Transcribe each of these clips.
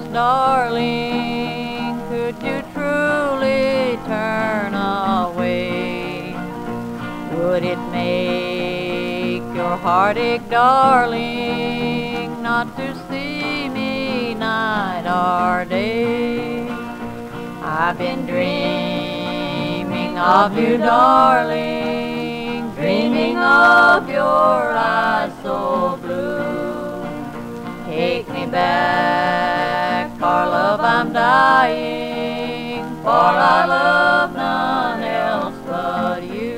darling, could you truly turn away? Would it make your heart ache, darling, not to see me night or day? I've been dreaming of you, darling, dreaming of your eyes so blue. Take me back, for love I'm dying, for I love none else but you.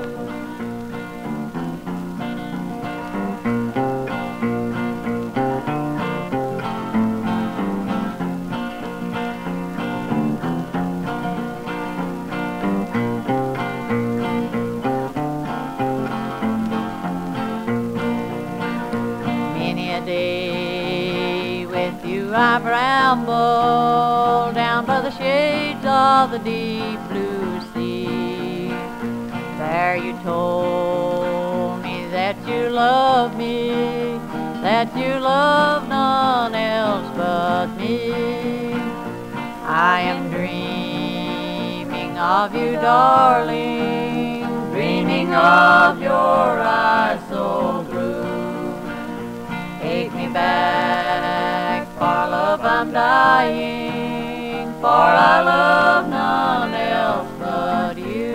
Many a day with you I've rambled down by the shades of the deep blue sea. There you told me that you love me, that you love none else but me. I am dreaming of you, darling, dreaming of your eyes so blue. Take me back, for love I'm dying, for I love none else but you.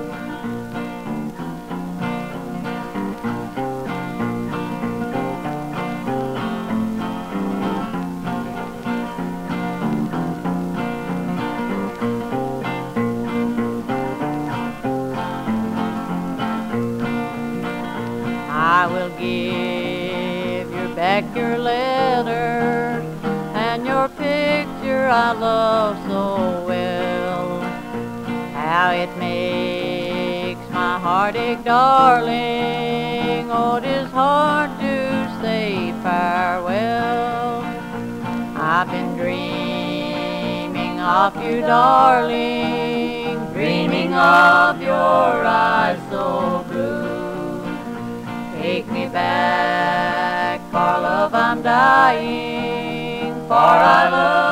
I will give you back your letter and your picture I love so well. How it makes my heart ache, darling, oh, 'tis hard to say farewell. I've been dreaming of you, darling, dreaming of your eyes so blue. Take me back, for love I'm dying, for I love